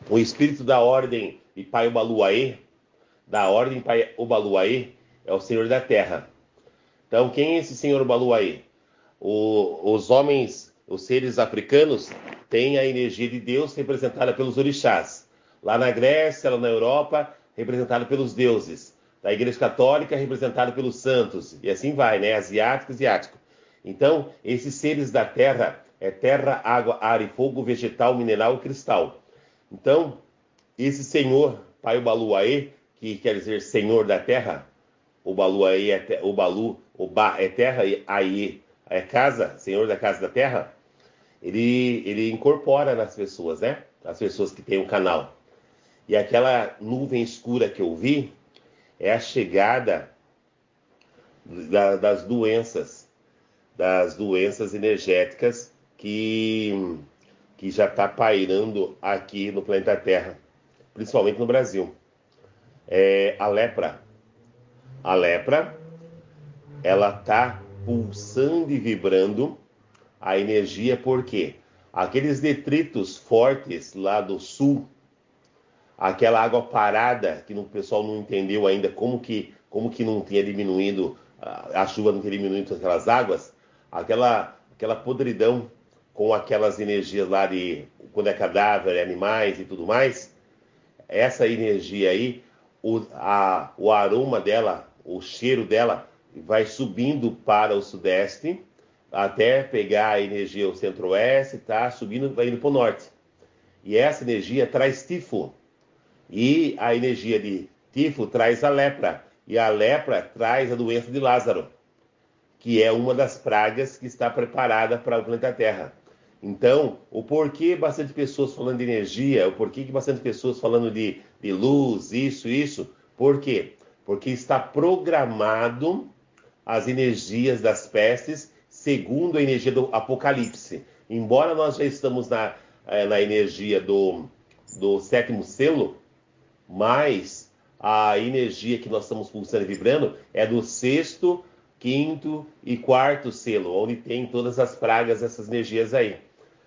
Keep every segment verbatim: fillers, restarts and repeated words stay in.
O espírito da ordem de Pai Obaluaê, da ordem Pai Obaluaê, é o Senhor da Terra. Então, quem é esse Senhor Obaluaê? O, os homens, os seres africanos, têm a energia de Deus representada pelos orixás. Lá na Grécia, lá na Europa, representada pelos deuses. Da Igreja Católica, representada pelos santos. E assim vai, né? Asiático, asiático. Então, esses seres da Terra é terra, água, ar e fogo, vegetal, mineral e cristal. Então, esse Senhor, Pai Obaluaê, que quer dizer Senhor da Terra, Obaluaê é te, Obalu, Oba é terra e Aie é casa, Senhor da casa da terra, ele, ele incorpora nas pessoas, né? As pessoas que têm um canal. E aquela nuvem escura que eu vi é a chegada da, das doenças, das doenças energéticas que, que já está pairando aqui no planeta Terra, principalmente no Brasil. É a lepra. A lepra, ela está pulsando e vibrando a energia, porque aqueles detritos fortes lá do sul, aquela água parada, que o pessoal não entendeu ainda como que, como que não tinha diminuído, a chuva não tinha diminuído aquelas águas, aquela, aquela podridão com aquelas energias lá de, quando é cadáver, animais e tudo mais, essa energia aí, o, a, o aroma dela, o cheiro dela, vai subindo para o sudeste, até pegar a energia o centro-oeste, tá subindo, vai indo para o norte. E essa energia traz tifo. E a energia de tifo traz a lepra. E a lepra traz a doença de Lázaro, que é uma das pragas que está preparada para o planeta Terra. Então, o porquê bastante pessoas falando de energia, o porquê que bastante pessoas falando de, de luz, isso, isso. Por quê? Porque está programado as energias das pestes segundo a energia do Apocalipse. Embora nós já estamos na, na energia do, do sétimo selo, mas a energia que nós estamos pulsando e vibrando é do sexto, quinto e quarto selo, onde tem todas as pragas, essas energias aí.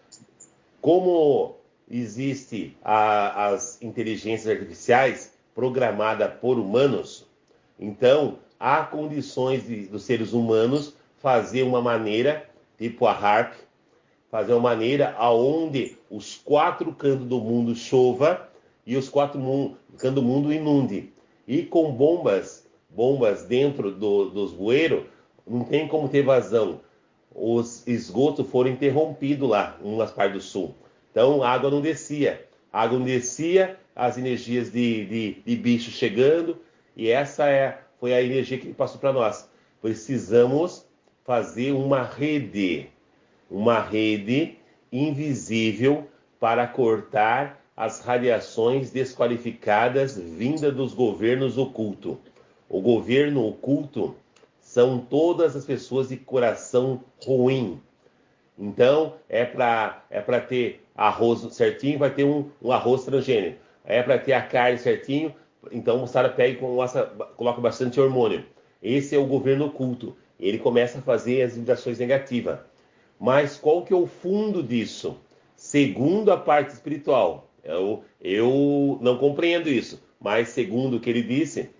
Como existe a, as inteligências artificiais programadas por humanos, então há condições de, dos seres humanos fazer uma maneira, tipo a HAARP, fazer uma maneira aonde os quatro cantos do mundo chova e os quatro cantos do mundo inunde. E com bombas, bombas dentro do, dos bueiros, não tem como ter vazão. Os esgotos foram interrompidos lá, em umas partes do sul. Então a água não descia. A água não descia, as energias de, de, de bicho chegando, e essa é, foi a energia que passou para nós. Precisamos fazer uma rede, uma rede invisível para cortar as radiações desqualificadas vindas dos governos ocultos. O governo oculto são todas as pessoas de coração ruim. Então, é para é para ter arroz certinho, vai ter um, um arroz transgênico. É para ter a carne certinho, então o moçada pega e coloca bastante hormônio. Esse é o governo oculto. Ele começa a fazer as vibrações negativas. Mas qual que é o fundo disso? Segundo a parte espiritual, eu, eu não compreendo isso, mas segundo o que ele disse,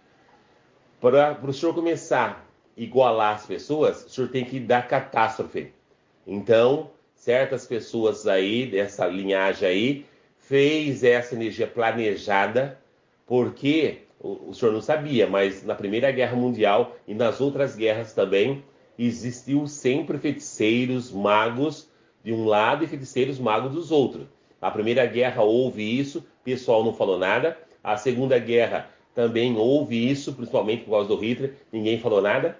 para o senhor começar a igualar as pessoas, o senhor tem que dar catástrofe. Então, certas pessoas aí, dessa linhagem aí, fez essa energia planejada, porque o, o senhor não sabia, mas na Primeira Guerra Mundial e nas outras guerras também, existiu sempre feiticeiros, magos de um lado e feiticeiros magos dos outros. A Primeira Guerra houve isso, o pessoal não falou nada. A Segunda Guerra também houve isso, principalmente por causa do Hitler, ninguém falou nada.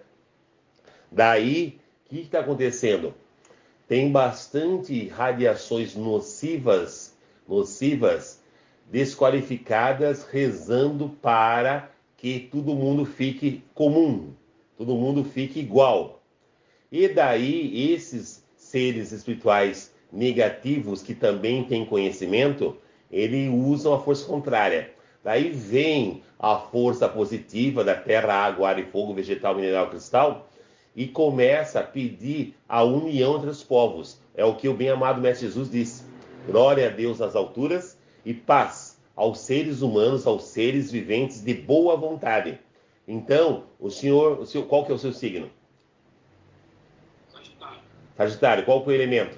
Daí, o que está acontecendo? Tem bastante radiações nocivas, nocivas, desqualificadas, rezando para que todo mundo fique comum, todo mundo fique igual. E daí, esses seres espirituais negativos, que também têm conhecimento, eles usam a força contrária. Daí vem a força positiva da terra, água, ar e fogo, vegetal, mineral, cristal, e começa a pedir a união entre os povos. É o que o bem-amado Mestre Jesus disse. Glória a Deus nas alturas e paz aos seres humanos, aos seres viventes de boa vontade. Então, o senhor, o senhor qual que é o seu signo? Sagitário. Sagitário, qual que é o elemento?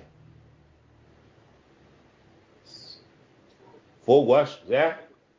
Fogo, acho, é?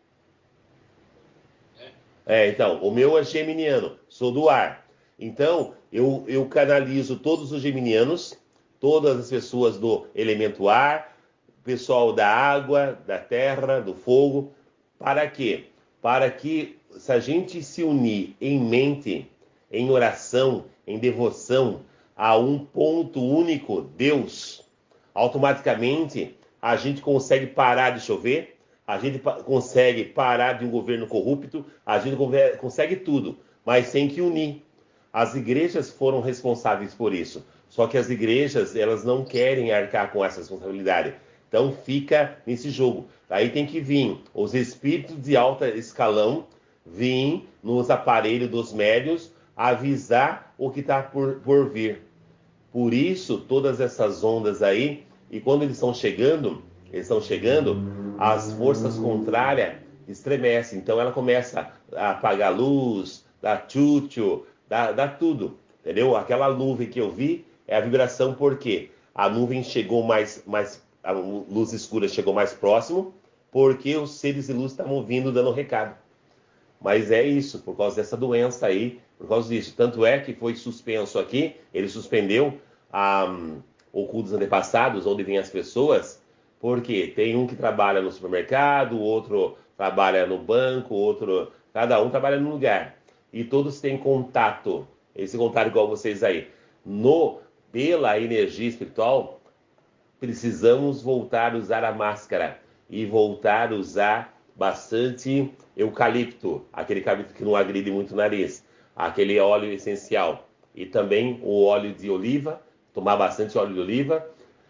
É, então, o meu é geminiano, sou do ar. Então, eu, eu canalizo todos os geminianos, todas as pessoas do elemento ar, pessoal da água, da terra, do fogo. Para quê? Para que, se a gente se unir em mente, em oração, em devoção a um ponto único, Deus, automaticamente a gente consegue parar de chover, a gente pa- consegue parar de um governo corrupto, a gente conver- consegue tudo, mas tem que unir. As igrejas foram responsáveis por isso. Só que as igrejas, elas não querem arcar com essa responsabilidade. Então fica nesse jogo. Aí tem que vir os espíritos de alta escalão, vir nos aparelhos dos médios, avisar o que está por, por vir. Por isso, todas essas ondas aí, e quando eles estão chegando, eles estão chegando, as forças contrárias estremecem. Então ela começa a apagar a luz, dá tchutchu, dá, dá tudo, entendeu? Aquela nuvem que eu vi é a vibração porque a nuvem chegou mais, mais a luz escura chegou mais próximo, porque os seres de luz estavam vindo dando recado. Mas é isso, por causa dessa doença aí, por causa disso. Tanto é que foi suspenso aqui, ele suspendeu um, o culto dos antepassados, onde vêm as pessoas, porque tem um que trabalha no supermercado, o outro trabalha no banco, o outro... Cada um trabalha num lugar. E todos têm contato, esse contato igual vocês aí. No, pela energia espiritual, precisamos voltar a usar a máscara e voltar a usar bastante eucalipto, aquele eucalipto que não agride muito o nariz, aquele óleo essencial e também o óleo de oliva, tomar bastante óleo de oliva,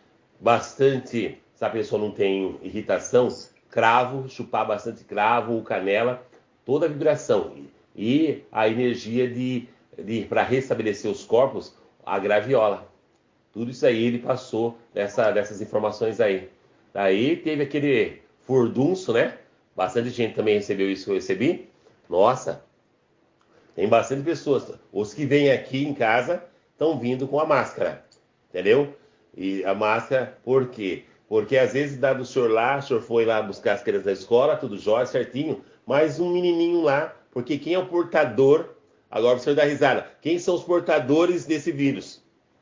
bastante, se a pessoa não tem irritação, cravo, chupar bastante cravo ou canela, toda a vibração e a energia de, de para restabelecer os corpos, a graviola. Tudo isso aí ele passou dessa, dessas informações aí. Daí teve aquele furdunço, né? Bastante gente também recebeu isso que eu recebi. Nossa, tem bastante pessoas. Os que vêm aqui em casa estão vindo com a máscara, entendeu? E a máscara, por quê? Porque às vezes dá do senhor lá, o senhor foi lá buscar as crianças da escola, tudo jóia, certinho, mas um menininho lá, porque quem é o portador, agora o senhor dá risada, quem são os portadores desse vírus?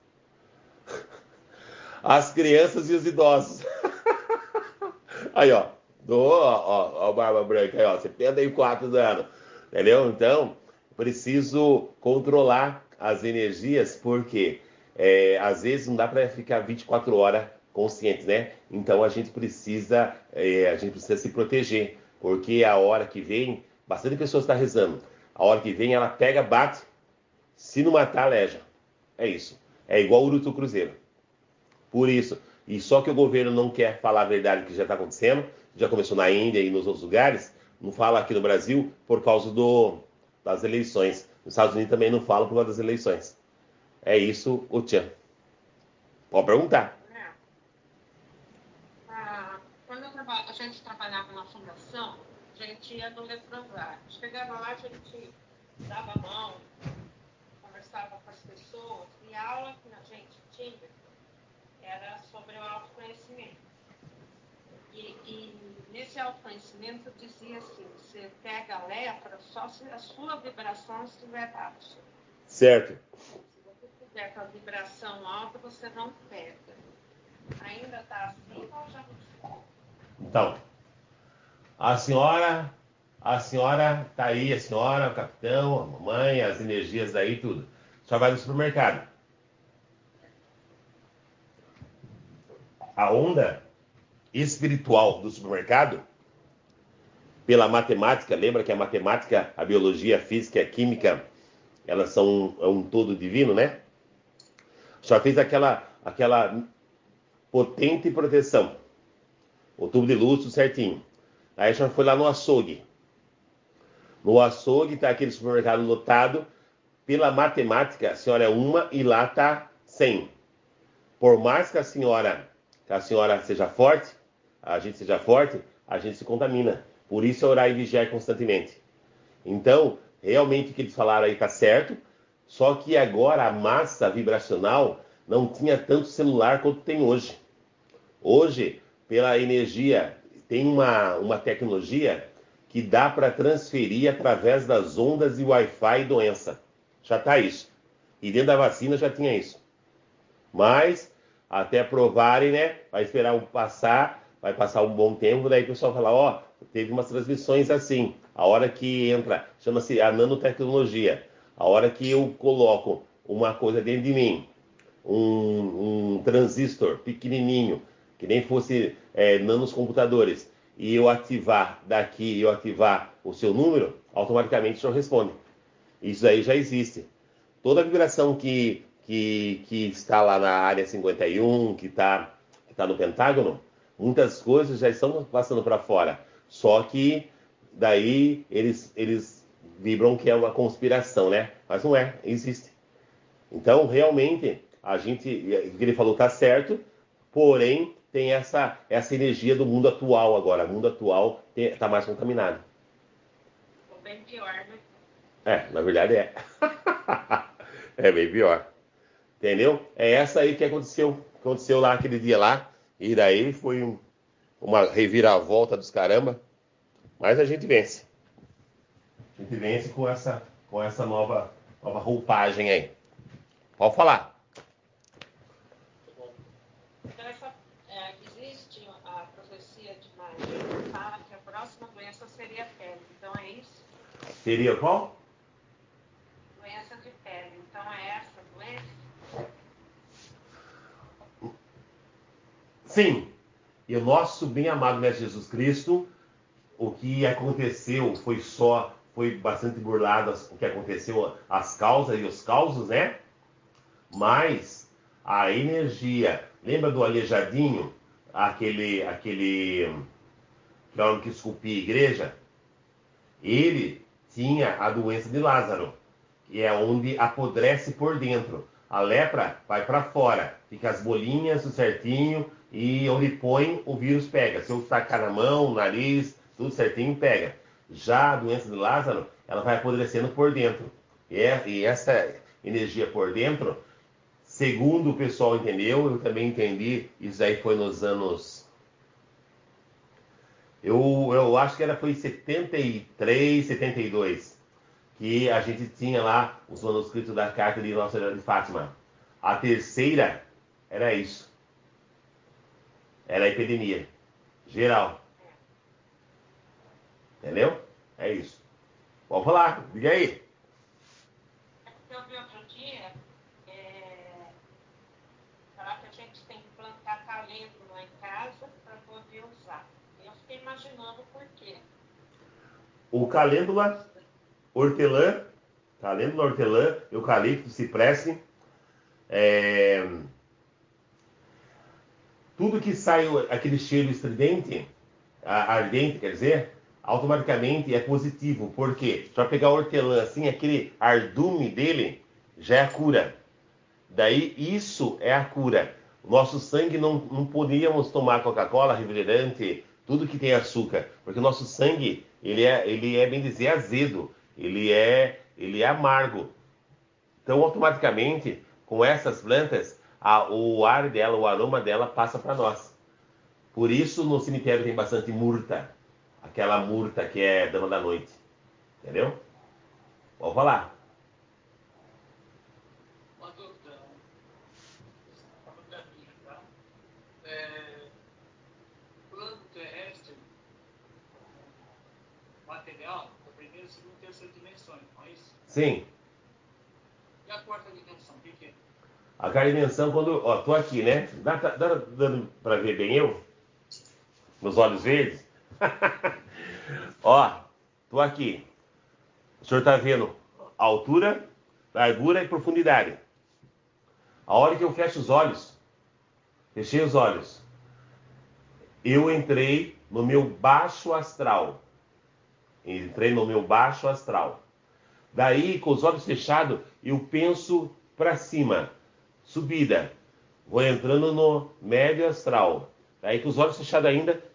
As crianças e os idosos. Aí, ó. Do, ó, ó, ó, barba branca aí, ó. setenta e quatro anos. Entendeu? Então, preciso controlar as energias, porque é, às vezes não dá para ficar vinte e quatro horas conscientes, né? Então a gente precisa, é, a gente precisa se proteger, porque a hora que vem, bastante pessoas está rezando. A hora que vem, ela pega, bate, se não matar, aleja. É isso. É igual o Urutu Cruzeiro. Por isso. E só que o governo não quer falar a verdade que já está acontecendo, já começou na Índia e nos outros lugares, não fala aqui no Brasil por causa do, das eleições. Nos Estados Unidos também não fala por causa das eleições. É isso, o Tchan. Pode perguntar. É. Ah, quando eu traba- a gente trabalhava na fundação, a gente ia no leprosário. Chegava lá, a gente dava a mão, conversava com as pessoas, e a aula que a gente tinha era sobre o autoconhecimento. E, e nesse autoconhecimento dizia assim, você pega a lepra só se a sua vibração estiver baixa. Certo. Se você tiver com a vibração alta, você não pega. Ainda está assim ou já mudou? Então, a senhora, a senhora tá aí, a senhora, o capitão, a mamãe, as energias aí, tudo. Só vai no supermercado. A onda espiritual do supermercado, pela matemática, lembra que a matemática, a biologia, a física e a química, elas são um, é um todo divino, né? Só fez aquela, aquela potente proteção. O tubo de luz, tudo certinho. Aí a senhora foi lá no açougue. No açougue tá aquele supermercado lotado. Pela matemática, a senhora é uma e lá tá cem. Por mais que a senhora, que a senhora seja forte, a gente seja forte, a gente se contamina. Por isso é orar e vigiar constantemente. Então, realmente o que eles falaram aí está certo, só que agora a massa vibracional não tinha tanto celular quanto tem hoje. Hoje, pela energia, tem uma, uma tecnologia que dá para transferir através das ondas e Wi-Fi doença. Já está isso. E dentro da vacina já tinha isso. Mas, até provarem, né? Vai esperar um passar, vai passar um bom tempo, daí o pessoal fala, ó, oh, teve umas transmissões assim. A hora que entra, chama-se a nanotecnologia. A hora que eu coloco uma coisa dentro de mim, um, um transistor pequenininho, que nem fosse é, nanos computadores, e eu ativar daqui, eu ativar o seu número, automaticamente o senhor responde. Isso aí já existe. Toda a vibração que, que, que está lá na área cinquenta e um, que está que tá no Pentágono, muitas coisas já estão passando para fora. Só que daí eles, eles vibram que é uma conspiração, né? Mas não é, existe. Então, realmente, a gente, o que ele falou está certo, porém, tem essa, essa energia do mundo atual agora. O mundo atual está mais contaminado. Ficou bem pior, né? É, na verdade é. É bem pior. Entendeu? É essa aí que aconteceu. Aconteceu lá aquele dia lá. E daí foi um, uma reviravolta dos caramba. Mas a gente vence. A gente vence com essa, com essa nova, nova roupagem aí. Pode falar. Então, essa, é, existe a profecia de Maria que fala que a próxima doença seria a pele. Então, é isso? Seria qual? Doença de pele. Então, é essa doença? Sim. E o nosso bem-amado Mestre Jesus Cristo, o que aconteceu foi só, foi bastante burlado o que aconteceu, as causas e os causos, né? Mas a energia, lembra do aleijadinho? Aquele, aquele que é o homem que esculpia a igreja? Ele tinha a doença de Lázaro, que é onde apodrece por dentro. A lepra vai para fora, fica as bolinhas, tudo certinho, e onde põe, o vírus pega. Se eu tacar na mão, no nariz, tudo certinho, pega. Já a doença de Lázaro, ela vai apodrecendo por dentro. E, é, e essa energia por dentro, segundo o pessoal entendeu, eu também entendi, isso aí foi nos anos... Eu, eu acho que era, foi em setenta e três, setenta e dois, que a gente tinha lá os manuscritos da carta de Nossa Senhora de Fátima. A terceira era isso. Era a epidemia. Geral. Entendeu? É isso. Pode falar, diga aí. É porque eu vi outro dia é, falar que a gente tem que plantar calêndula em casa para poder usar. E eu fiquei imaginando por quê. O calêndula, hortelã, calêndula, hortelã, eucalipto, cipreste, é... tudo que sai aquele cheiro estridente, ardente, quer dizer, automaticamente é positivo. Por quê? Para pegar a hortelã assim, aquele ardume dele já é a cura. Daí isso é a cura. O nosso sangue não, não podíamos tomar Coca-Cola, refrigerante, tudo que tem açúcar, porque o nosso sangue ele é, ele é bem dizer azedo, ele é, ele é amargo. Então automaticamente com essas plantas a, o ar dela, o aroma dela passa para nós. Por isso no cemitério tem bastante murta, aquela murta que é dama da noite, entendeu? Vou falar. Uma dúvida, uma dúvida minha, tá? É, plano terrestre, material, a primeira, segunda e terceira dimensões, não é isso? Sim. E a quarta dimensão, o que, que é? A quarta dimensão, quando... Ó, tô aqui, né? Dá, dá, dá dando pra ver bem eu? Meus olhos verdes? Ó, tô aqui. O senhor tá vendo altura, largura e profundidade. A hora que eu fecho os olhos, fechei os olhos, eu entrei no meu baixo astral. Entrei no meu baixo astral. Daí, com os olhos fechados, eu penso para cima. Subida. Vou entrando no médio astral. Daí, com os olhos fechados ainda,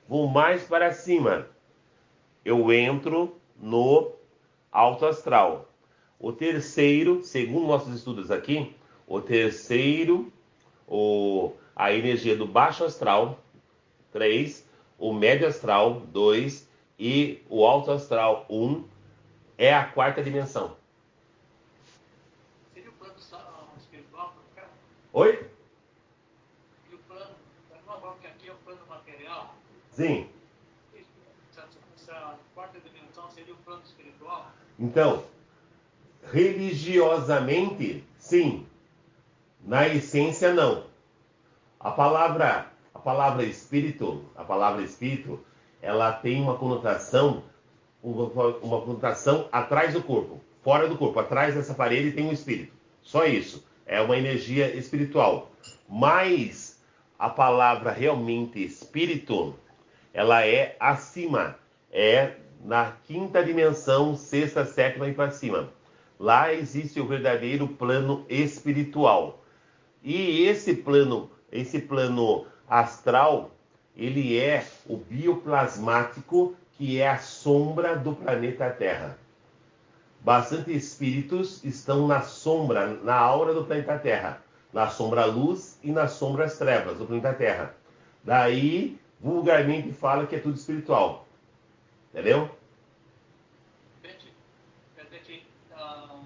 vou mais para cima. Eu entro no alto astral. O terceiro, segundo nossos estudos aqui, o terceiro, o, a energia do baixo astral, três, o médio astral, dois, e o alto astral, um, é a quarta dimensão. Seria o plano espiritual, cara? Oi? E o plano, da mesma forma que aqui é o plano material, Sim. essa, essa quarta dimensão seria o plano espiritual? Então, religiosamente, sim. Na essência, não. A palavra, a palavra espírito, a palavra espírito, ela tem uma conotação, uma, uma conotação atrás do corpo, fora do corpo, atrás dessa parede tem um espírito. Só isso. É uma energia espiritual. Mas a palavra realmente espírito, ela é acima, é na quinta dimensão, sexta, sétima e para cima. Lá existe o verdadeiro plano espiritual. E esse plano, esse plano astral, ele é o bioplasmático, que é a sombra do planeta Terra. Bastante espíritos estão na sombra, na aura do planeta Terra, na sombra luz e nas sombras trevas do planeta Terra. Daí, vulgarmente fala que é tudo espiritual. Entendeu? Entendi. Quer dizer que ah,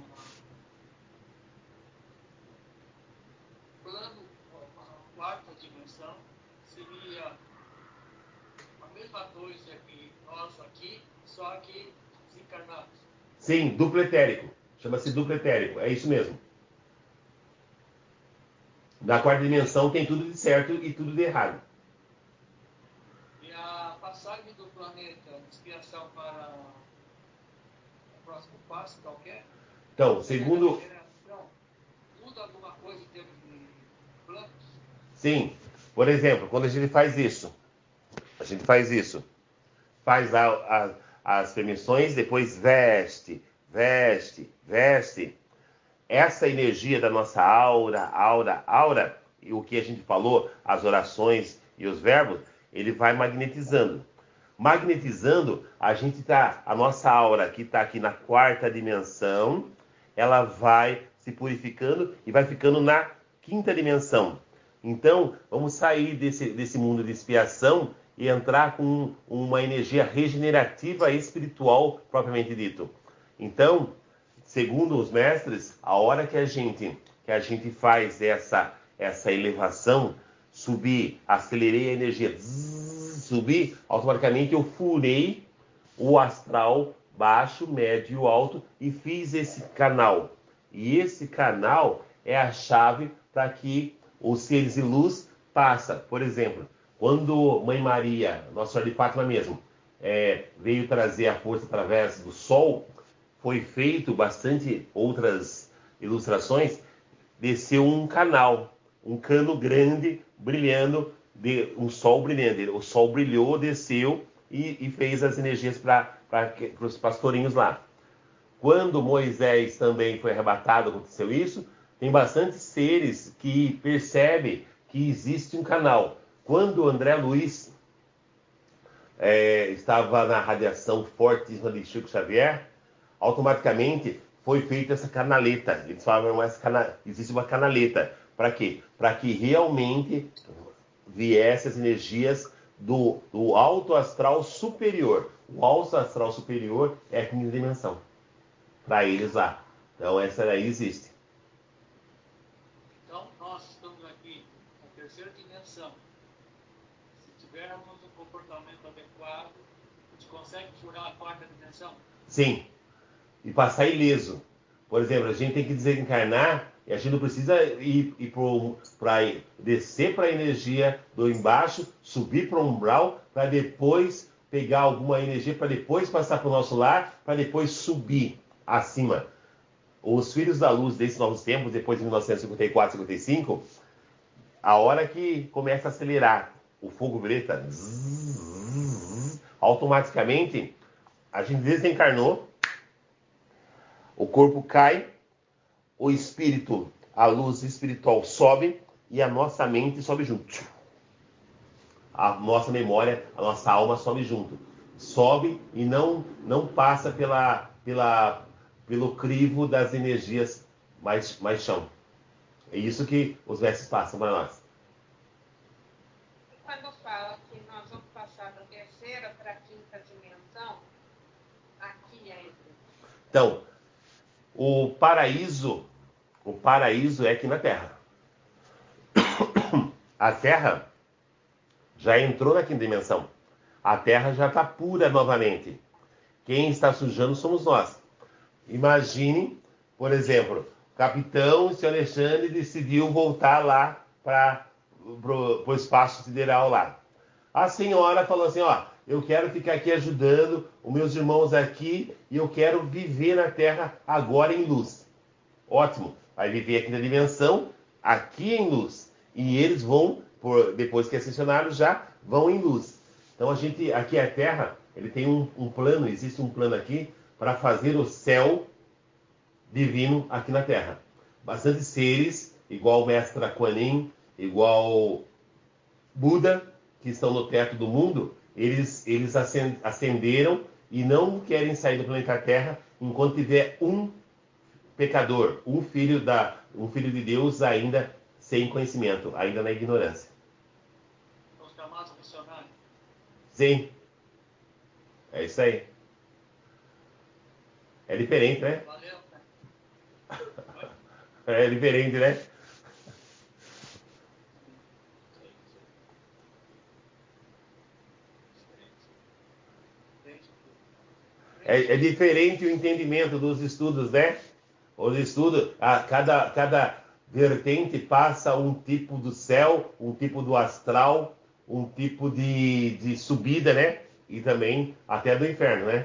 plano, a quarta dimensão, seria a mesma coisa que nós aqui, só que desencarnados. Sim, duplo etérico. Chama-se duplo etérico. É isso mesmo. Na quarta dimensão tem tudo de certo e tudo de errado. E a passagem do planeta de expiação para o próximo passo, qualquer, Então, segundo... geração, muda alguma coisa em termos de planos? Sim. Por exemplo, quando a gente faz isso, a gente faz isso, faz a, a, as permissões, depois veste, veste, veste. Essa energia da nossa aura, aura, aura, e o que a gente falou, as orações e os verbos, ele vai magnetizando. Magnetizando, a gente tá, a nossa aura que está aqui na quarta dimensão, ela vai se purificando e vai ficando na quinta dimensão. Então, vamos sair desse, desse mundo de expiação e entrar com uma energia regenerativa espiritual, propriamente dito. Então, segundo os mestres, a hora que a gente, que a gente faz essa, essa elevação, subir, acelerei a energia, zzz, subir, automaticamente eu furei o astral baixo, médio e alto e fiz esse canal. E esse canal é a chave para que os seres de luz passem. Por exemplo, quando Mãe Maria, Nossa Senhora de Fátima mesmo, é, veio trazer a força através do Sol, foi feito bastante outras ilustrações, desceu um canal, um cano grande, brilhando, de, um sol brilhando. O sol brilhou, desceu e, e fez as energias para os pastorinhos lá. Quando Moisés também foi arrebatado, aconteceu isso, tem bastante seres que percebem que existe um canal. Quando André Luiz é, estava na radiação fortíssima de Chico Xavier, automaticamente foi feita essa canaleta. Eles falam, mas cana... existe uma canaleta. Para quê? Para que realmente viesse as energias do, do alto astral superior. O alto astral superior é a quinta dimensão. Para eles lá. Então essa daí existe. Então, nós estamos aqui na terceira dimensão. Se tivermos um comportamento adequado, a gente consegue furar a quarta dimensão? Sim. E passar ileso. Por exemplo, a gente tem que desencarnar e a gente não precisa ir, ir para descer para a energia do embaixo, subir para o umbral, para depois pegar alguma energia, para depois passar para o nosso lar, para depois subir acima. Os filhos da luz desses novos tempos, depois de mil novecentos e cinquenta e quatro, cinquenta e cinco, a hora que começa a acelerar o fogo violeta, automaticamente a gente desencarnou, o corpo cai, o espírito, a luz espiritual sobe e a nossa mente sobe junto. a nossa memória, a nossa alma sobe junto. Sobe e não, não passa pela, pela, pelo crivo das energias mais, mais chão. É isso que os versos passam para nós. E quando fala que nós vamos passar da terceira para a quinta dimensão, aqui é. Então, o paraíso, o paraíso é aqui na Terra. A Terra já entrou na quinta dimensão. A Terra já está pura novamente. Quem está sujando somos nós. Imagine, por exemplo, o capitão, o senhor Alexandre, decidiu voltar lá para o espaço sideral lá. A senhora falou assim, ó, eu quero ficar aqui ajudando os meus irmãos aqui e eu quero viver na Terra agora em luz. Ótimo, vai viver aqui na dimensão, aqui em luz. E eles vão, por, depois que ascensionaram, já vão em luz. Então a gente, aqui a Terra, ele tem um, um plano, existe um plano aqui para fazer o céu divino aqui na Terra. Bastante seres, igual o Mestre Kuan Yin, igual Buda, que estão no teto do mundo, eles, eles ascenderam e não querem sair do planeta Terra enquanto tiver um pecador, um filho, da, um filho de Deus ainda sem conhecimento, ainda na ignorância. Os chamados missionários. Sim. É isso aí. É diferente, né? Valeu, né? É diferente, né? É, é diferente o entendimento dos estudos, né? Os estudos, a, cada, cada vertente passa um tipo do céu, um tipo do astral, um tipo de, de subida, né? E também até do inferno, né?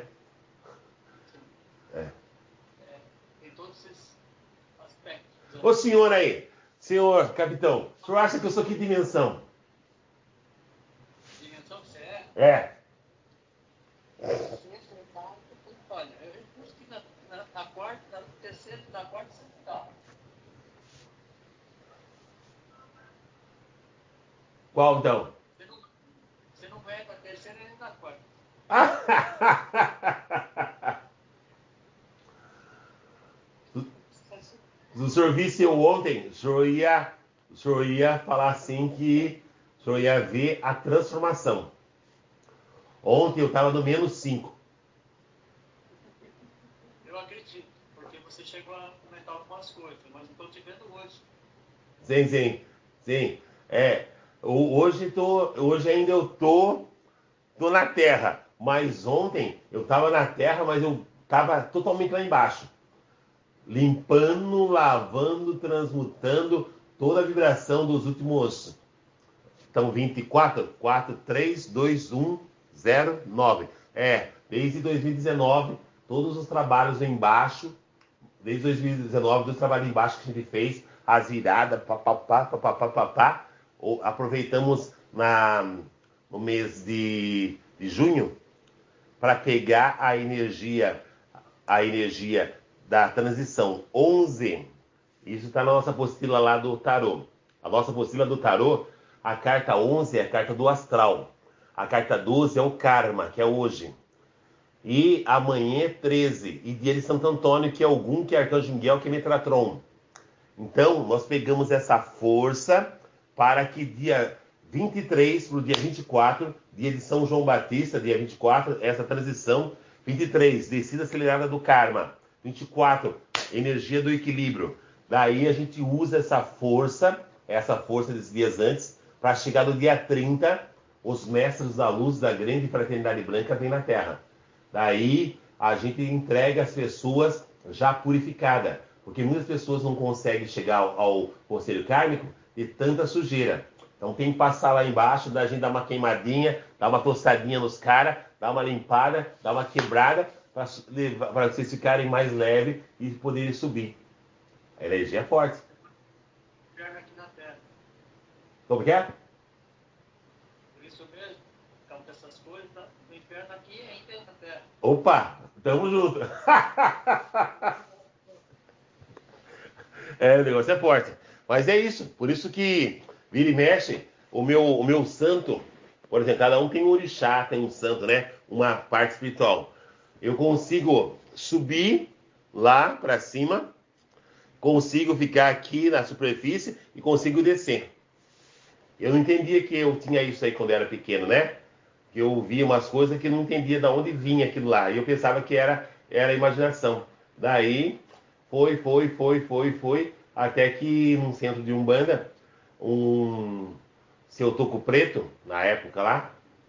É. É, em todos esses aspectos. Né? Ô senhor aí, senhor capitão, o senhor acha que eu sou que dimensão? Dimensão que você é? É. Olha, eu acho que na, na, na quarta, na terceira e na quarta você está. Qual então? Você não, você não vai para a terceira nem na quarta. Se o senhor visse eu ontem, o senhor ia, o senhor ia falar assim que o senhor ia ver a transformação. Ontem eu estava no menos cinco. Eu acredito, porque você chegou a comentar algumas coisas, mas não estou te vendo hoje. Sim, sim, sim. É, hoje, tô, hoje ainda eu tô, tô na Terra, mas ontem eu estava na Terra, mas eu estava totalmente lá embaixo. Limpando, lavando, transmutando toda a vibração dos últimos... Então, vinte e quatro, quatro, três, dois, um, zero, nove. É, desde dois mil e dezenove, todos os trabalhos embaixo, desde dois mil e dezenove, dos trabalhos embaixo que a gente fez, as viradas, papapá, papapá, papapá, aproveitamos na, no mês de, de junho para pegar a energia, a energia da transição onze. Isso está na nossa apostila lá do tarô. A nossa apostila do tarô, a carta onze é a carta do astral. A carta doze é o karma, que é hoje. E amanhã é treze. E dia de Santo Antônio, que é Ogum, que é Arcanjo Miguel, que é Metratron. Então, nós pegamos essa força para que dia vinte e três para o dia vinte e quatro, dia de São João Batista, dia vinte e quatro, essa transição. vinte e três, descida acelerada do karma. vinte e quatro, energia do equilíbrio. Daí a gente usa essa força, essa força desses dias antes, para chegar no dia trinta, os mestres da luz da grande fraternidade branca vêm na Terra. Daí a gente entrega as pessoas já purificadas, porque muitas pessoas não conseguem chegar ao, ao conselho kármico de tanta sujeira. Então tem que passar lá embaixo, da gente dar uma queimadinha, dar uma tostadinha nos caras, dar uma limpada, dar uma quebrada, para vocês ficarem mais leves e poderem subir. A energia é forte. Inferno aqui na Terra. Como que é? Por isso mesmo, por causa dessas coisas, tá? O inferno aqui ainda é na Terra. Opa, tamo junto. É, o negócio é forte. Mas é isso. Por isso que vira e mexe, o meu, o meu santo, por exemplo, cada um tem um orixá, tem um santo, né? Uma parte espiritual. Eu consigo subir lá para cima, consigo ficar aqui na superfície e consigo descer. Eu não entendia que eu tinha isso aí quando eu era pequeno, né? Que eu via umas coisas que eu não entendia de onde vinha aquilo lá. E eu pensava que era, era imaginação. Daí, foi, foi, foi, foi, foi, até que num centro de Umbanda, um seu Toco Preto, na época lá,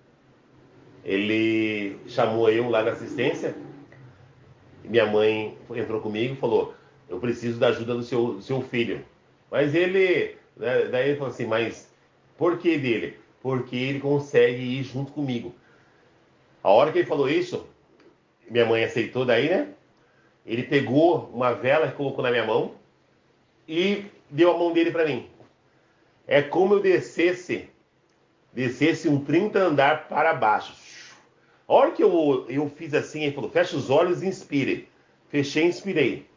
ele chamou eu lá na assistência, e minha mãe entrou comigo e falou, eu preciso da ajuda do seu, do seu filho. Mas ele, né, daí ele falou assim, mas por que dele? Porque ele consegue ir junto comigo. A hora que ele falou isso, minha mãe aceitou daí, né? Ele pegou uma vela e colocou na minha mão e deu a mão dele para mim. É como eu descesse, descesse um trinta andar para baixo. A hora que eu, eu fiz assim, ele falou, fecha os olhos e inspire. Fechei e inspirei.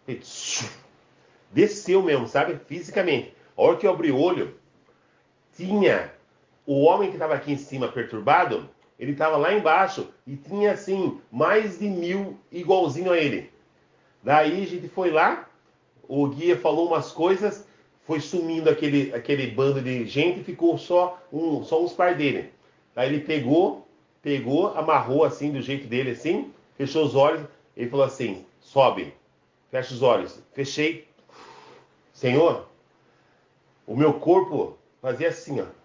Desceu mesmo, sabe? Fisicamente. A hora que eu abri o olho, tinha o homem que estava aqui em cima perturbado, ele estava lá embaixo e tinha assim, mais de mil igualzinho a ele. Daí a gente foi lá, o guia falou umas coisas, foi sumindo aquele, aquele bando de gente e ficou só, um, só uns par dele. Daí ele pegou, pegou, amarrou assim, do jeito dele assim, fechou os olhos, ele falou assim, sobe, fecha os olhos. Fechei. Senhor, o meu corpo fazia assim, ó.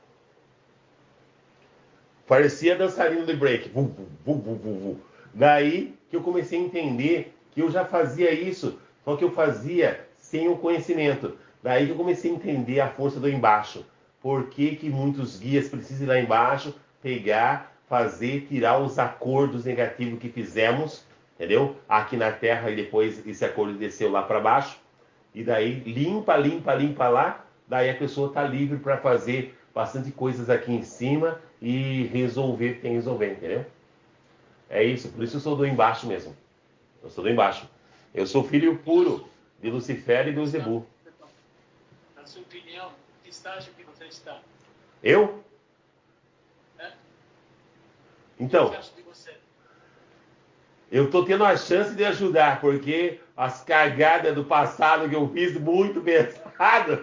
Parecia dançarino de break. Vu, vu, vu, vu, vu, vu. Daí que eu comecei a entender que eu já fazia isso, só que eu fazia sem o conhecimento. Daí que eu comecei a entender a força do embaixo. Por que que muitos guias precisam ir lá embaixo, pegar, fazer, tirar os acordos negativos que fizemos, entendeu? Aqui na Terra, e depois esse acordo desceu lá para baixo. E daí limpa, limpa, limpa lá. Daí a pessoa está livre para fazer bastante coisas aqui em cima e resolver o que tem que resolver, entendeu? É isso, por isso eu sou do embaixo mesmo. Eu sou do embaixo. Eu sou filho puro de Lucifer e do Zebu. Na sua opinião, que estágio que você está? Eu? É? Então, O que você acha de você? eu tô tendo a chance de ajudar, porque as cagadas do passado que eu fiz, muito pesado.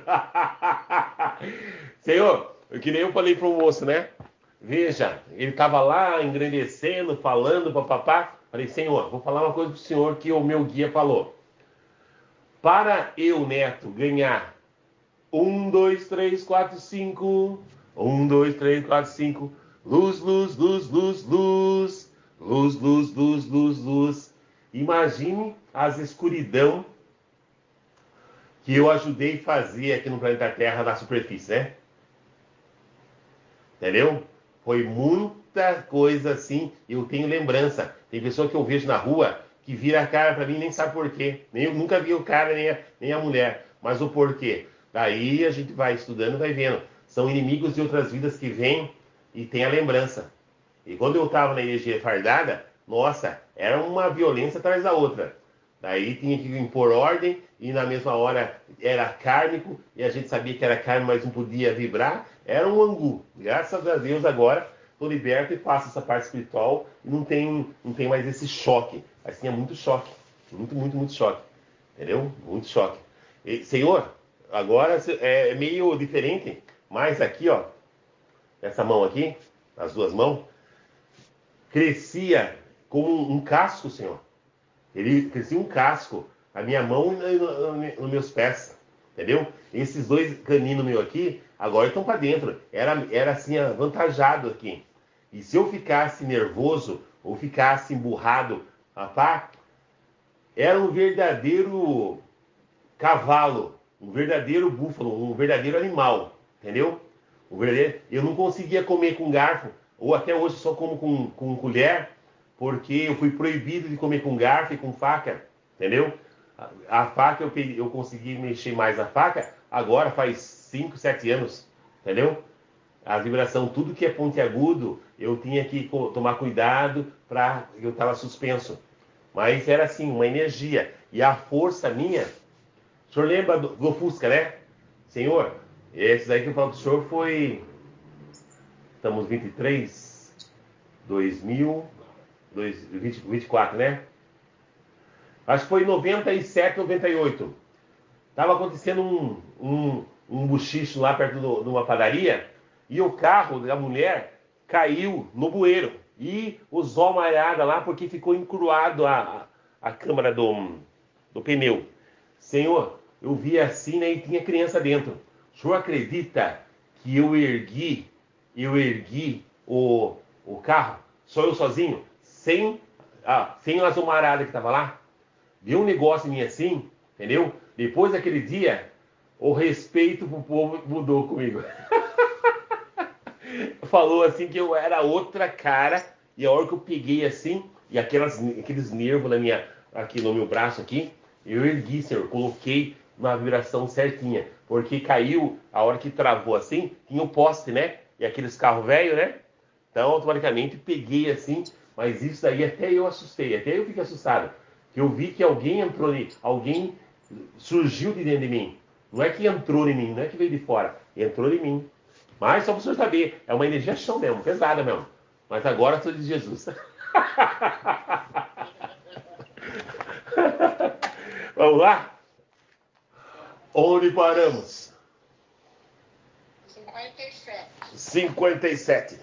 Senhor, que nem eu falei pro moço, né? Veja, ele estava lá engrandecendo, falando, papapá. Falei, Senhor, vou falar uma coisa pro senhor que o meu guia falou. Para eu, neto, ganhar um, dois, três, quatro, cinco. Um, dois, três, quatro, cinco. Luz, luz, luz, luz, luz. Luz, luz, luz, luz, luz. Imagine as escuridão que eu ajudei a fazer aqui no planeta Terra, na superfície, né? Entendeu? Foi muita coisa assim, eu tenho lembrança. Tem pessoa que eu vejo na rua que vira a cara pra mim e nem sabe por quê. Nem, eu nunca vi o cara, nem a, nem a mulher. Mas o porquê? Daí a gente vai estudando e vai vendo. São inimigos de outras vidas que vêm e tem a lembrança. E quando eu estava na energia fardada, nossa, era uma violência atrás da outra. Daí tinha que impor ordem e na mesma hora era kármico e a gente sabia que era kármico, mas não podia vibrar. Era um angu. Graças a Deus agora estou liberto e faço essa parte espiritual e não tem, não tem mais esse choque. Mas tinha muito choque. Muito, muito, muito choque. Entendeu? Muito choque. E, Senhor, agora é meio diferente, mas aqui, ó, essa mão aqui, as duas mãos, crescia como um casco, Senhor. Ele crescia um casco, a minha mão e nos meus pés, entendeu? Esses dois caninos meus aqui, agora estão para dentro. Era, era assim, avantajado aqui. E se eu ficasse nervoso, ou ficasse emburrado, rapaz, era um verdadeiro cavalo, um verdadeiro búfalo, um verdadeiro animal, entendeu? Um verdadeiro... Eu não conseguia comer com garfo, ou até hoje só como com, com colher, porque eu fui proibido de comer com garfo e com faca, entendeu? A, a faca, eu, eu consegui mexer mais na faca, agora faz cinco, sete anos, entendeu? A vibração, tudo que é pontiagudo, eu tinha que tomar cuidado, para eu estava suspenso. Mas era assim, uma energia. E a força minha... O senhor lembra do, do Fusca, né? Senhor, esse daí que eu falo do senhor foi... estamos vinte e três, dois mil, vinte, vinte e quatro, né? Acho que foi em noventa e sete, noventa e oito. Tava acontecendo um, um, um buchicho lá perto do, de uma padaria e o carro da mulher caiu no bueiro e usou uma malhada lá porque ficou encruado a, a, a câmara do, do pneu. Senhor, eu vi assim, né, e tinha criança dentro. O senhor acredita que eu ergui, eu ergui o, o carro, só eu sozinho, sem, ah, sem a zumarada que tava lá? Viu um negócio em mim assim, entendeu? Depois daquele dia, o respeito pro povo mudou comigo. Falou assim que eu era outra cara, e a hora que eu peguei assim, e aquelas, aqueles nervos na minha, aqui no meu braço aqui, eu ergui, Senhor, coloquei na vibração certinha, porque caiu, a hora que travou assim, tinha o poste, né? E aqueles carros velhos, né? Então, automaticamente, peguei assim, mas isso daí até eu assustei, até eu fiquei assustado. Eu vi que alguém entrou em, alguém surgiu de dentro de mim. Não é que entrou em mim, não é que veio de fora, entrou em mim. Mas só para o senhor saber, é uma energia chão mesmo, pesada mesmo. Mas agora sou de Jesus. Vamos lá? Onde paramos? cinquenta e sete. cinquenta e sete.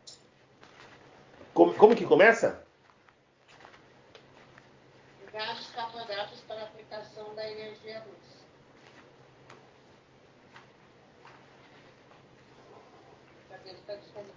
Como, como que começa? Lugares favoráveis para a aplicação da energia luz. Cadê? Está disponível.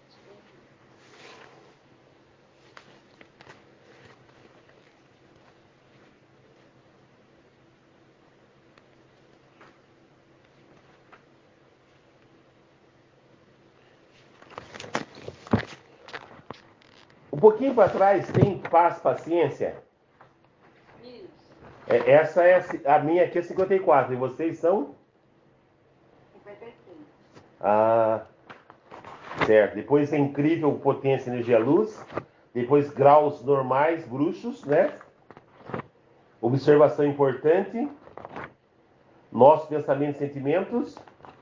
Um pouquinho para trás tem paz, paciência. Isso. É, essa é a, a minha aqui é cinquenta e quatro. E vocês são? cinquenta e seis. Ah, certo. Depois tem incrível potência, energia, luz. Depois graus normais, bruxos, né? Observação importante. Nossos pensamentos e sentimentos.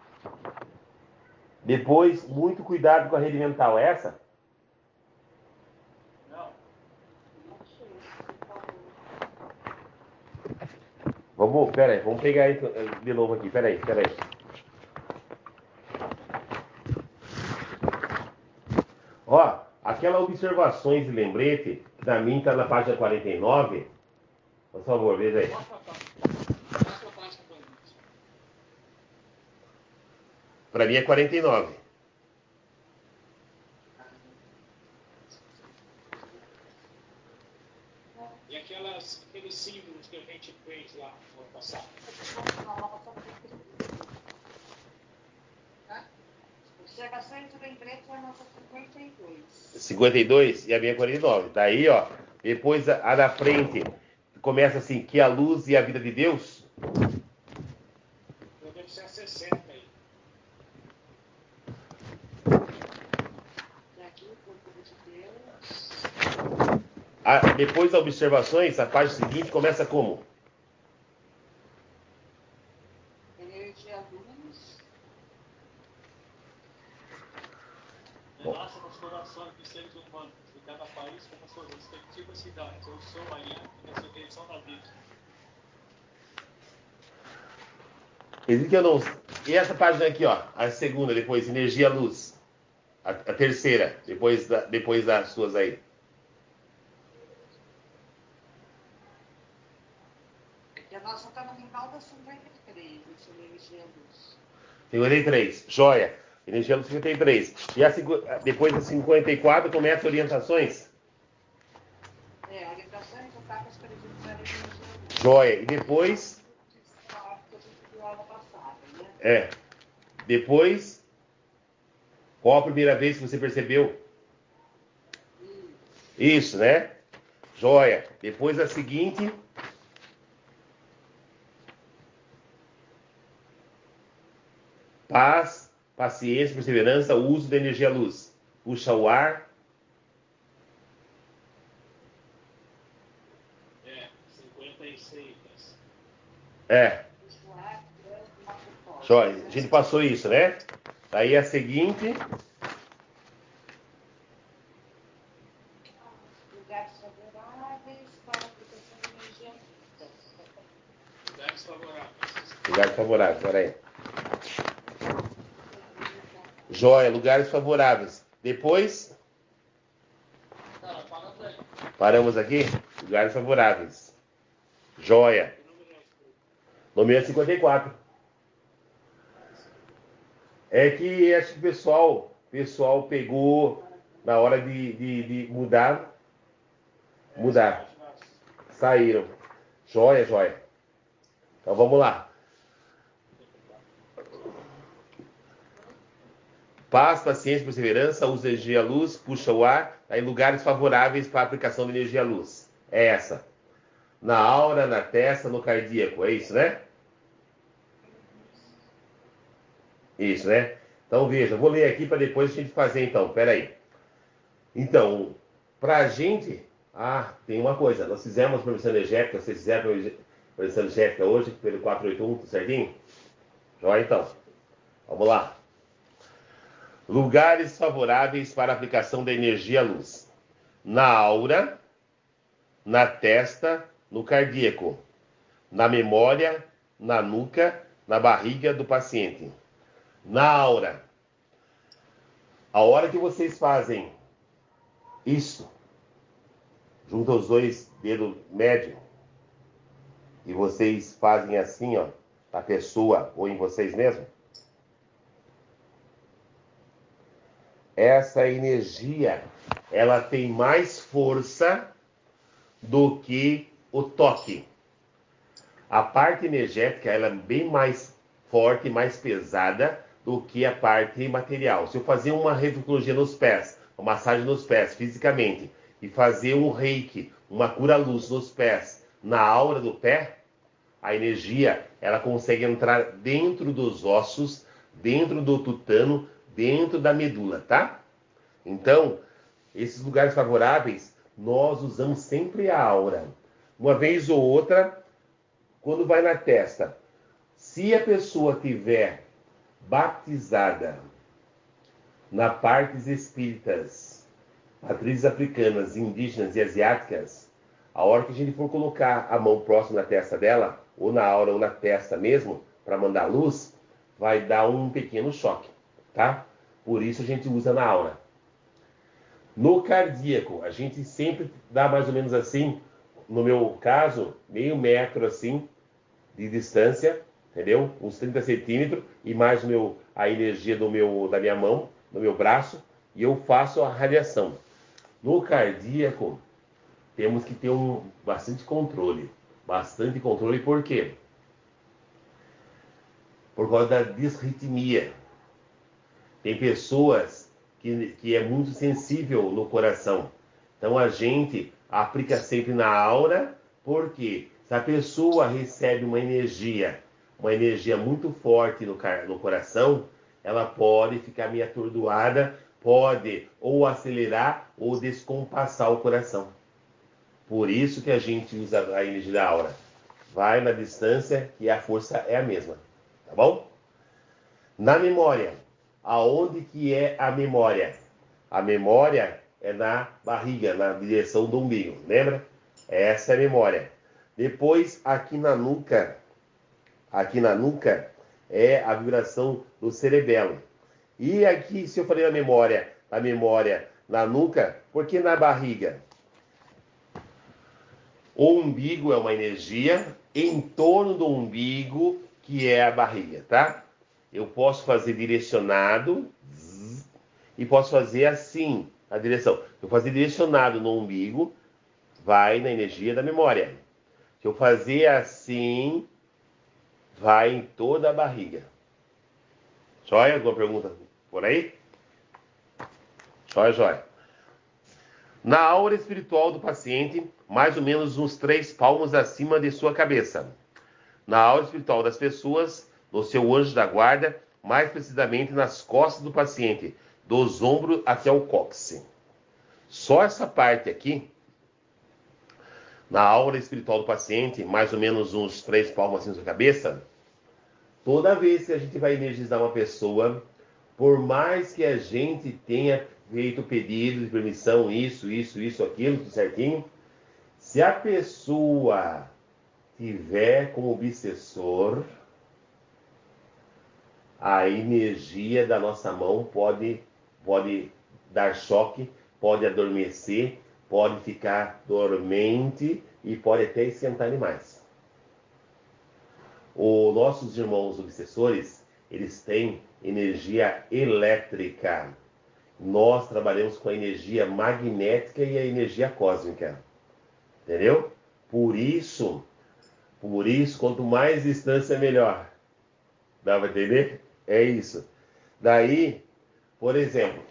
Depois, muito cuidado com a rede mental. É essa? Não. Não sei se falou. Vamos, pera aí, vamos pegar aí de novo aqui. Pera aí, pera aí. Ó, aquelas observações e lembrete, da mim tá na página quarenta e nove. Por favor, veja aí. Mostra a página. Mostra a página pra gente. Para mim é quarenta e nove. E aquelas, aqueles símbolos que a gente fez lá no ano passado. Observações do lembrete é a nossa cinquenta e dois. cinquenta e dois e a minha é quarenta e nove. Daí, ó, depois a, a da frente começa assim, que a luz e a vida de Deus. Eu devo ser a sessenta aí. E aqui o corpo de Deus. A, depois das observações, a página seguinte começa como? Energia luz. Renasça nos corações dos seres humanos de cada país como suas respectivas cidades. Eu sou a Ian e a ressurreição da vida. Existe que eu não. E essa página aqui, ó, a segunda, depois energia luz. A, a terceira, depois, da, depois das suas aí. E a nossa está no final da cinquenta e três, esse energia luz. cinquenta e três, joia. Energia luz cinquenta e três. E a, depois da cinquenta e quatro começa orientações. É, orientações e etapas para executar a energia luz. Joia. E depois. A aula que a gente viu aula passada, né? É. Depois. Qual a primeira vez que você percebeu? Isso. Isso, né? Joia. Depois a seguinte. Paz, paciência, perseverança, uso da energia luz. Puxa o ar. É, cinquenta e seis. É. Puxa o ar, trânsito, uma propósito. Joia. A gente passou isso, né? Aí a seguinte. favoráveis para a aplicação de energia. Lugares favoráveis. Lugares favoráveis, peraí. Joia, lugares favoráveis. Depois, Cara, parando aí. paramos aqui. Lugares favoráveis. Joia. Número cinquenta e quatro. É que acho que o pessoal, pessoal pegou na hora de, de, de mudar. Mudar. Saíram. Joia, joia. Então vamos lá. Paz, paciência, perseverança, usa energia luz, puxa o ar, tá em lugares favoráveis para a aplicação de energia luz. É essa. Na aura, na testa, no cardíaco. É isso, né? Isso, né? Então veja, eu vou ler aqui para depois a gente fazer então. Pera aí. Então, para a gente... Ah, tem uma coisa. Nós fizemos permissão energética. Vocês fizeram permissão energética hoje pelo quatrocentos e oitenta e um, tudo certinho? Joia, então. Vamos lá. Lugares favoráveis para a aplicação da energia luz. Na aura, na testa, no cardíaco, na memória, na nuca, na barriga do paciente. Na aura. A hora que vocês fazem isso, juntam os dois dedos médios, e vocês fazem assim, ó, na pessoa ou em vocês mesmos, essa energia, ela tem mais força do que o toque. A parte energética, ela é bem mais forte, mais pesada do que a parte material. Se eu fazer uma reflexologia nos pés, uma massagem nos pés, fisicamente, e fazer um reiki, uma cura-luz nos pés, na aura do pé, a energia, ela consegue entrar dentro dos ossos, dentro do tutano, dentro da medula, tá? Então, esses lugares favoráveis, nós usamos sempre a aura. Uma vez ou outra, quando vai na testa, se a pessoa tiver batizada na partes espíritas, matrizes africanas, indígenas e asiáticas, a hora que a gente for colocar a mão próxima da testa dela, ou na aura ou na testa mesmo, para mandar luz, vai dar um pequeno choque, tá? Por isso a gente usa na aura. No cardíaco, a gente sempre dá mais ou menos assim, no meu caso, meio metro assim, de distância, entendeu? Uns trinta centímetros, e mais o meu, a energia do meu, da minha mão, do meu braço, e eu faço a radiação. No cardíaco, temos que ter um, bastante controle. Bastante controle, por quê? Por causa da disritmia. Tem pessoas que, que é muito sensível no coração. Então a gente aplica sempre na aura, porque se a pessoa recebe uma energia, uma energia muito forte no, no coração, ela pode ficar meio atordoada, pode ou acelerar ou descompassar o coração. Por isso que a gente usa a energia da aura. Vai na distância e a força é a mesma. Tá bom? Na memória. Aonde que é a memória? A memória é na barriga, na direção do umbigo. Lembra? Essa é a memória. Depois, aqui na nuca, aqui na nuca é a vibração do cerebelo. E aqui, se eu falei na memória, a memória na nuca, por que na barriga? O umbigo é uma energia em torno do umbigo, que é a barriga, tá? Eu posso fazer direcionado zzz, e posso fazer assim, a direção. Se eu fazer direcionado no umbigo, vai na energia da memória. Se eu fazer assim, vai em toda a barriga. Joia? Alguma pergunta por aí? Joia, joia. Na aura espiritual do paciente, mais ou menos uns três palmos acima de sua cabeça. Na aura espiritual das pessoas, no seu anjo da guarda, mais precisamente nas costas do paciente, dos ombros até o cóccix. Só essa parte aqui, na aura espiritual do paciente, mais ou menos uns três palmos acima da sua cabeça, toda vez que a gente vai energizar uma pessoa, por mais que a gente tenha feito pedido de permissão, isso, isso, isso, aquilo, tudo certinho, Se a pessoa tiver como obsessor, a energia da nossa mão pode, pode dar choque, pode adormecer, pode ficar dormente e pode até esquentar animais. Os nossos irmãos obsessores, eles têm energia elétrica. Nós trabalhamos com a energia magnética e a energia cósmica. Entendeu? Por isso, por isso, quanto mais distância, melhor. Dá para entender? É isso. Daí, por exemplo,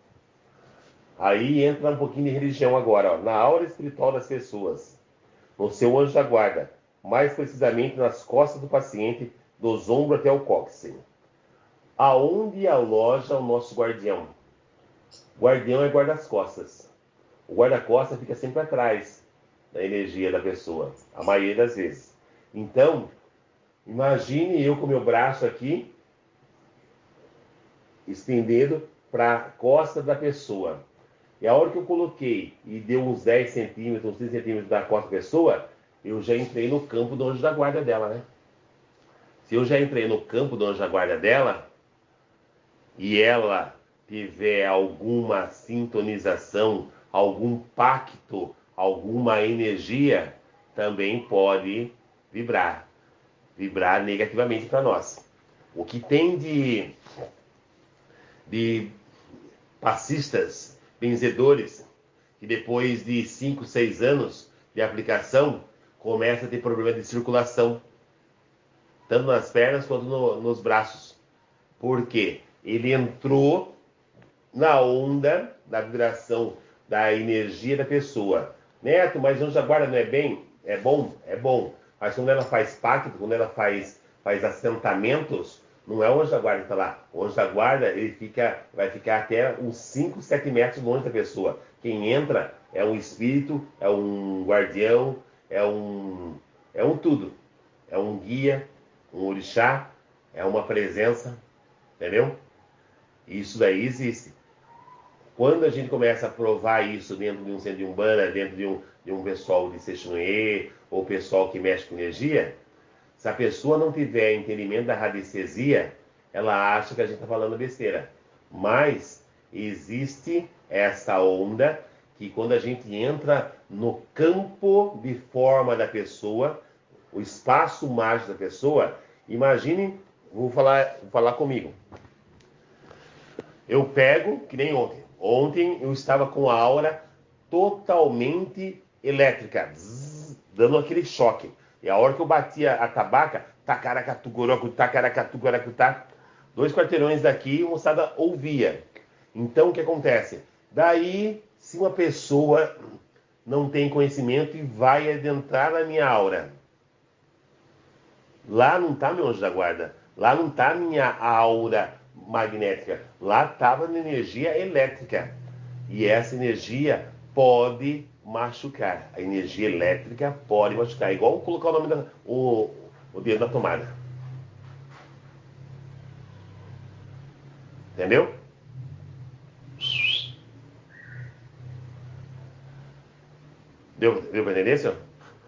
aí entra um pouquinho de religião agora, ó, na aura espiritual das pessoas, no seu anjo da guarda, mais precisamente nas costas do paciente, dos ombros até o cóccix. Aonde aloja o nosso guardião? Guardião é guarda-costas. O guarda-costas fica sempre atrás da energia da pessoa, a maioria das vezes. Então, imagine eu com meu braço aqui, estendendo para a costa da pessoa. E a hora que eu coloquei e deu uns dez centímetros, uns trinta centímetros da costa da pessoa, eu já entrei no campo do anjo da guarda dela, né? Se eu já entrei no campo do anjo da guarda dela, e ela tiver alguma sintonização, algum pacto, alguma energia, também pode vibrar. Vibrar negativamente para nós. O que tem de, de passistas, benzedores, que depois de cinco, seis anos de aplicação, começa a ter problema de circulação, tanto nas pernas quanto no, nos braços. Por quê? Ele entrou na onda da vibração da energia da pessoa. Neto, mas anjo da guarda não é bem? É bom? É bom. Mas quando ela faz pacto, quando ela faz, faz assentamentos, não é o anjo da guarda que está lá. O anjo da guarda ele fica, vai ficar até uns cinco, sete metros longe da pessoa. Quem entra é um espírito, é um guardião, é um, é um tudo. É um guia, um orixá, é uma presença, entendeu? Isso daí existe. Quando a gente começa a provar isso dentro de um centro de umbanda, dentro de um, de um pessoal de Sexunoye, ou pessoal que mexe com energia, se a pessoa não tiver entendimento da radiestesia, ela acha que a gente está falando besteira. Mas existe essa onda que quando a gente entra no campo de forma da pessoa, o espaço mágico da pessoa, imagine, vou falar, vou falar comigo. Eu pego, que nem ontem. Ontem eu estava com a aura totalmente elétrica, zzz, dando aquele choque. E a hora que eu batia a tabaca, tacaracatu, gorocu, tacaracatu, goracutá, dois quarteirões daqui, a moçada ouvia. Então o que acontece? Daí, se uma pessoa não tem conhecimento e vai adentrar na minha aura, lá não está meu anjo da guarda, lá não está minha aura magnética, lá estava na energia elétrica. E essa energia pode machucar. A energia elétrica pode machucar. Igual colocar o nome da, o, o dedo na tomada. Entendeu? Deu, deu para entender, senhor?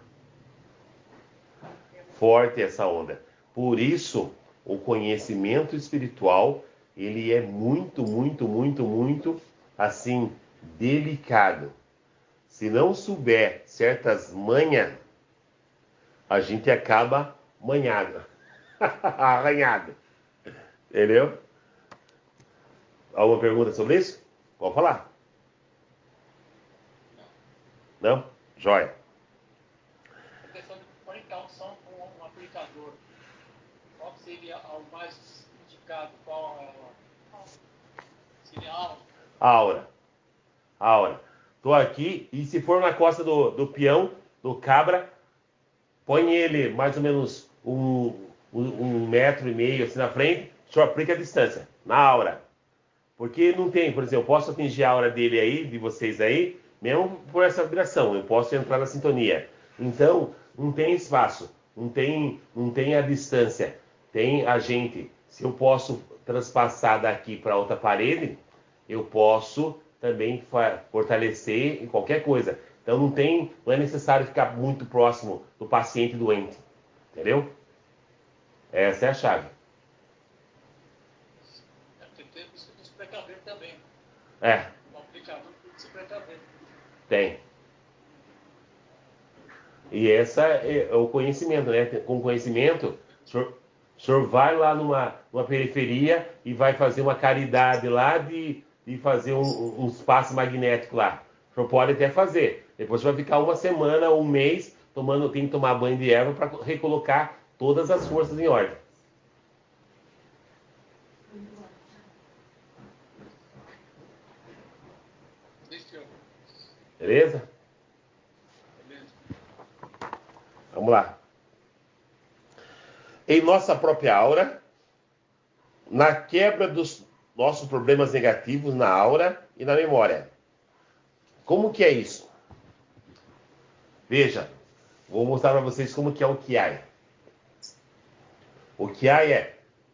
Forte essa onda. Por isso, o conhecimento espiritual, ele é muito, muito, muito, muito, assim, delicado. Se não souber certas manhas, a gente acaba manhado, arranhado. Entendeu? Alguma pergunta sobre isso? Pode falar. Não? Joia. A questão de conectar um som com um aplicador. Qual seria o mais indicado? Qual é a... Seria a aula? Aura. Aura. Tô aqui e se for na costa do, do peão, do cabra, põe ele mais ou menos um, um, um metro e meio assim na frente, só aplica a distância, na aura. Porque não tem, por exemplo, eu posso atingir a aura dele aí, de vocês aí, mesmo por essa vibração, eu posso entrar na sintonia. Então, não tem espaço, não tem, não tem a distância, tem a gente. Se eu posso transpassar daqui para outra parede, eu posso também fortalecer em qualquer coisa. Então não tem, não é necessário ficar muito próximo do paciente doente. Entendeu? Essa é a chave. É, tem que ter isso se precaver também. É. O aplicador tem que se precaver. Tem. E essa é o conhecimento, né? Com conhecimento, o senhor, o senhor vai lá numa, numa periferia e vai fazer uma caridade lá de, de fazer um, um espaço magnético lá. O senhor pode até fazer. Depois você vai ficar uma semana ou um mês tomando, tem que tomar banho de erva para recolocar todas as forças em ordem. Beleza? Vamos lá. Em nossa própria aura, na quebra dos nossos problemas negativos na aura e na memória. Como que é isso? Veja, vou mostrar para vocês como que é o Kiai. O Kiai é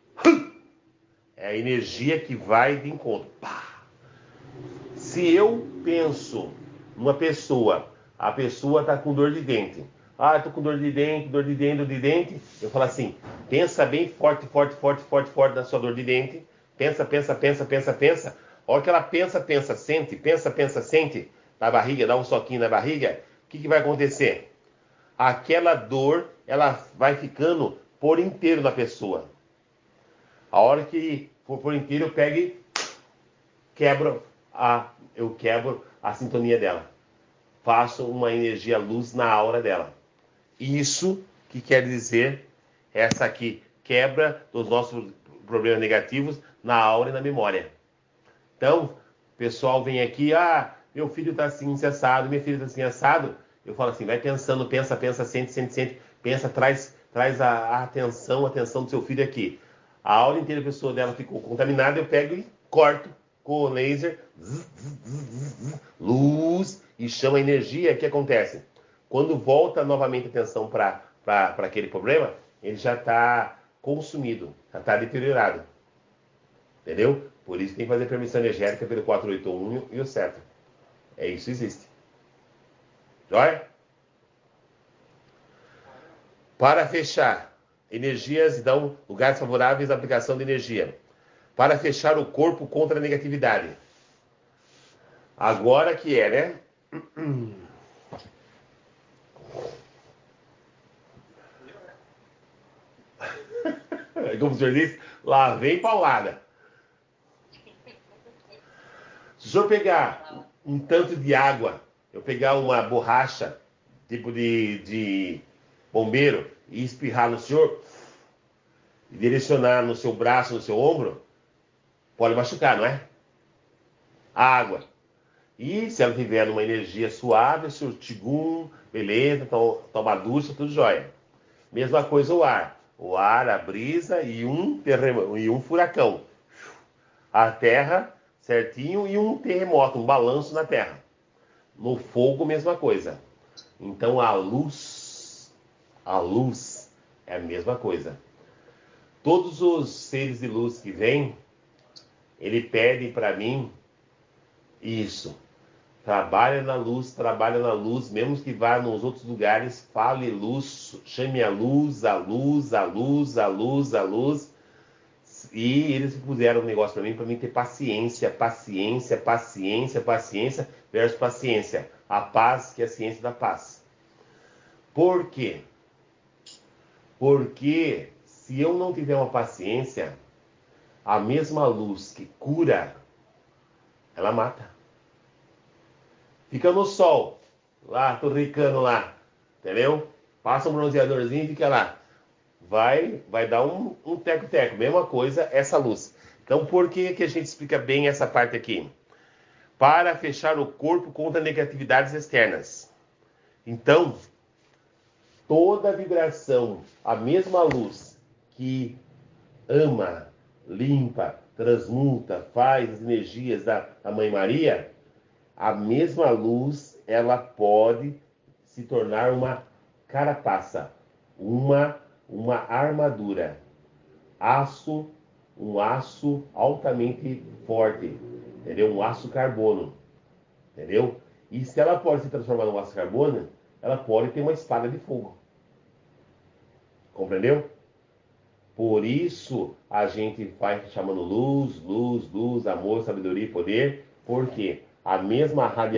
é a energia que vai de encontro. Pá. Se eu penso numa pessoa, a pessoa está com dor de dente. Ah, estou com dor de dente, dor de dente, dor de dente. Eu falo assim, pensa bem forte, forte, forte, forte, forte na sua dor de dente. Pensa, pensa, pensa, pensa, pensa. A hora que ela pensa, pensa, sente, pensa, pensa, sente, na barriga, dá um soquinho na barriga, o que, que vai acontecer? Aquela dor, ela vai ficando por inteiro na pessoa. A hora que for por inteiro, eu pego e quebro a, eu quebro a sintonia dela. Faço uma energia luz na aura dela. Isso que quer dizer essa aqui, quebra dos nossos problemas negativos na aura e na memória. Então, o pessoal vem aqui, ah, meu filho está assim, assim, assado, minha filha está assim, assado. Eu falo assim, vai pensando, pensa, pensa, sente, sente, sente, pensa, traz, traz a, a atenção, a atenção do seu filho aqui. A aura inteira da pessoa dela ficou contaminada, eu pego e corto com o laser, zzz, zzz, zzz, zzz, luz, e chama a energia. O que acontece? Quando volta novamente a atenção para aquele problema, ele já está consumido, já está deteriorado. Entendeu? Por isso tem que fazer permissão energética pelo quatrocentos e oitenta e um e o certo. É isso, existe. Joia? Para fechar, energias dão lugares favoráveis à aplicação de energia. Para fechar o corpo contra a negatividade. Agora que é, né? Como o senhor disse, lá vem paulada. Se o senhor pegar um tanto de água, eu pegar uma borracha, tipo de, de bombeiro, e espirrar no senhor, e direcionar no seu braço, no seu ombro, pode machucar, não é? A água. E se ela tiver uma energia suave, seu tigum, beleza, toma dulce, tudo jóia. Mesma coisa o ar. O ar, a brisa e um terremoto, e um furacão. A terra, certinho, e um terremoto, um balanço na terra. No fogo, mesma coisa. Então a luz, a luz é a mesma coisa. Todos os seres de luz que vêm, ele pede para mim isso. Trabalha na luz, trabalha na luz, mesmo que vá nos outros lugares, fale luz, chame a luz, a luz, a luz, a luz, a luz. E eles puseram um negócio para mim, para mim ter paciência, paciência, paciência, paciência versus paciência. A paz, que é a ciência da paz. Por quê? Porque se eu não tiver uma paciência, a mesma luz que cura, ela mata. Fica no sol, lá, tô ricando lá, entendeu? Passa um bronzeadorzinho e fica lá. Vai, vai dar um, um teco-teco, mesma coisa, essa luz. Então, por que, que a gente explica bem essa parte aqui? Para fechar o corpo contra negatividades externas. Então, toda vibração, a mesma luz que ama, limpa, transmuta, faz as energias da, da Mãe Maria, a mesma luz, ela pode se tornar uma carapaça, uma, uma armadura, aço, um aço altamente forte, entendeu? Um aço carbono, entendeu? E se ela pode se transformar no aço carbono, ela pode ter uma espada de fogo. Compreendeu? Por isso a gente vai chamando luz, luz, luz, amor, sabedoria e poder, porque a mesma radiação